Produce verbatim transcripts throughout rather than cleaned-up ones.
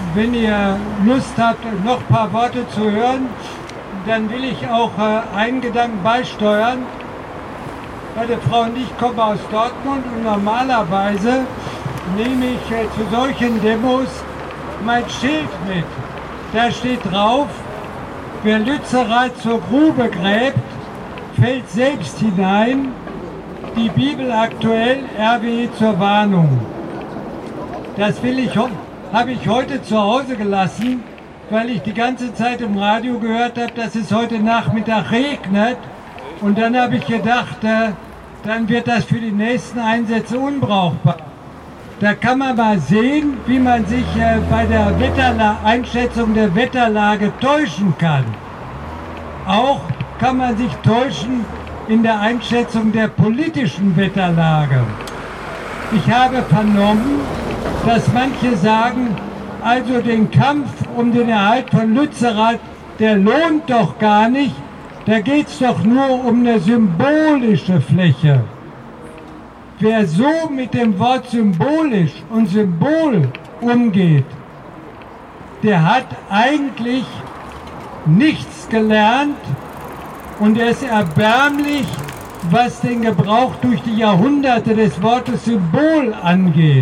wenn ihr Lust habt, noch ein paar Worte zu hören, dann will ich auch äh, einen Gedanken beisteuern. Meine Frau und ich kommen aus Dortmund und normalerweise nehme ich äh, zu solchen Demos mein Schild mit. Da steht drauf, wer Lützerath zur Grube gräbt, fällt selbst hinein. Die Bibel aktuell, R W E zur Warnung. Das will ich, habe ich heute zu Hause gelassen, weil ich die ganze Zeit im Radio gehört habe, dass es heute Nachmittag regnet. Und dann habe ich gedacht, äh, dann wird das für die nächsten Einsätze unbrauchbar. Da kann man mal sehen, wie man sich äh, bei der Wetterla- Einschätzung der Wetterlage täuschen kann. Auch kann man sich täuschen in der Einschätzung der politischen Wetterlage. Ich habe vernommen, dass manche sagen, also den Kampf um den Erhalt von Lützerath, der lohnt doch gar nicht, da geht es doch nur um eine symbolische Fläche. Wer so mit dem Wort symbolisch und Symbol umgeht, der hat eigentlich nichts gelernt und er ist erbärmlich, was den Gebrauch durch die Jahrhunderte des Wortes Symbol angeht.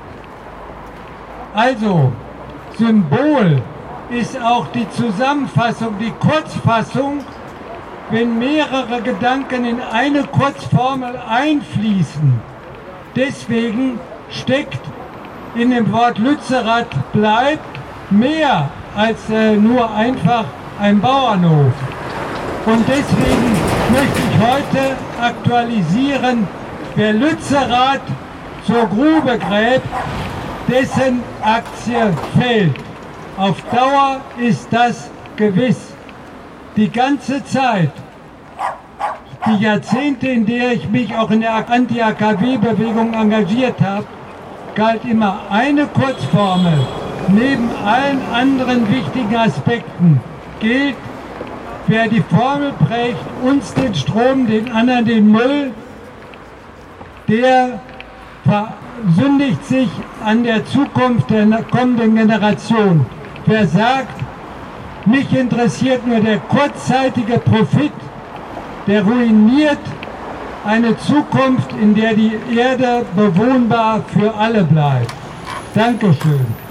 Also, Symbol ist auch die Zusammenfassung, die Kurzfassung, wenn mehrere Gedanken in eine Kurzformel einfließen. Deswegen steckt in dem Wort Lützerath bleibt mehr als äh, nur einfach ein Bauernhof. Und deswegen möchte ich heute aktualisieren, wer Lützerath zur Grube gräbt, dessen Aktie fällt. Auf Dauer ist das gewiss. Die ganze Zeit, die Jahrzehnte, in der ich mich auch in der Anti-A K W-Bewegung engagiert habe, galt immer eine Kurzformel. Neben allen anderen wichtigen Aspekten gilt, wer die Formel prägt, uns den Strom, den anderen den Müll, der versündigt sich an der Zukunft der kommenden Generation. Wer sagt, mich interessiert nur der kurzzeitige Profit, der ruiniert eine Zukunft, in der die Erde bewohnbar für alle bleibt. Dankeschön.